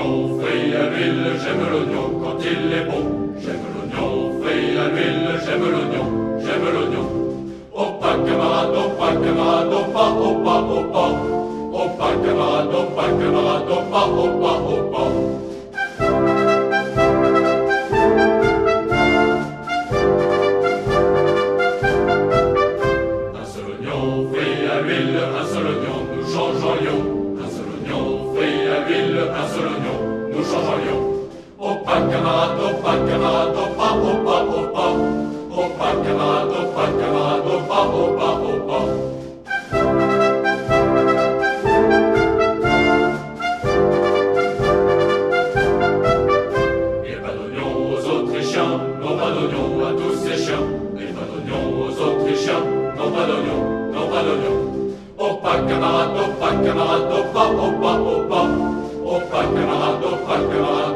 l'oignon frit à l'huile, j'aime l'oignon quand il est bon. J'aime l'oignon frit à l'huile, j'aime l'oignon, j'aime l'oignon. Au pas camarade, au pas camarade, au pas, au pas, au pas. Au pas camarade, au pas camarade, au pas, au pas, au pas. Un seul oignon frit à l'huile, un seul oignon, nous changeons. Un seul oignon frit à l'huile, un seul oignon, nous changeons. Au pas camarade, au pas camarade, au pas, au pas, au pas. Au pas camarade, au pas camarade, au pas, au pas, au pas. Et pas d'oignon aux Autrichiens, non pas d'oignon à tous ces chiens. Et pas d'oignon aux Autrichiens, non pas d'oignon, non pas d'oignon. Au pas camarade, au pas camarade, au pas, au pas, au pas. Au pas camarade, au pas camarade.